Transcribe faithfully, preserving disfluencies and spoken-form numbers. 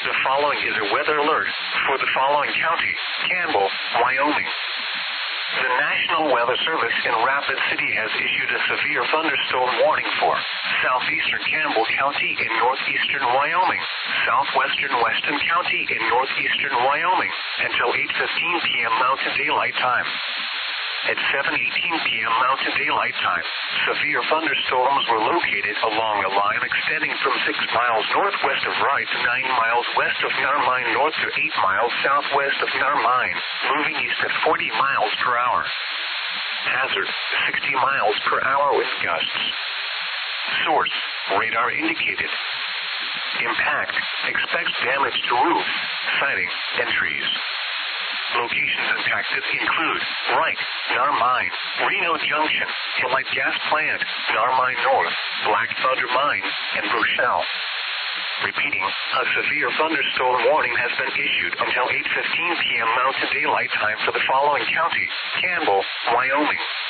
The following is a weather alert for the following county, Campbell, Wyoming. The National Weather Service in Rapid City has issued a severe thunderstorm warning for southeastern Campbell County in northeastern Wyoming, southwestern Weston County in northeastern Wyoming, until eight fifteen p.m. Mountain Daylight Time. At seven eighteen p.m. Mountain Daylight Time, severe thunderstorms were located along a line extending from six miles northwest of Wright to nine miles west of Narmine north to eight miles southwest of Narmine, moving east at forty miles per hour. Hazard, sixty miles per hour wind gusts. Source, radar indicated. Impact, expects damage to roof, siding, and trees. Locations impacted include Wright, Narmine, Reno Junction, Hillite Gas Plant, Narmine North, Black Thunder Mine, and Rochelle. Repeating, a severe thunderstorm warning has been issued until eight fifteen p.m. Mountain Daylight Time for the following county, Campbell, Wyoming.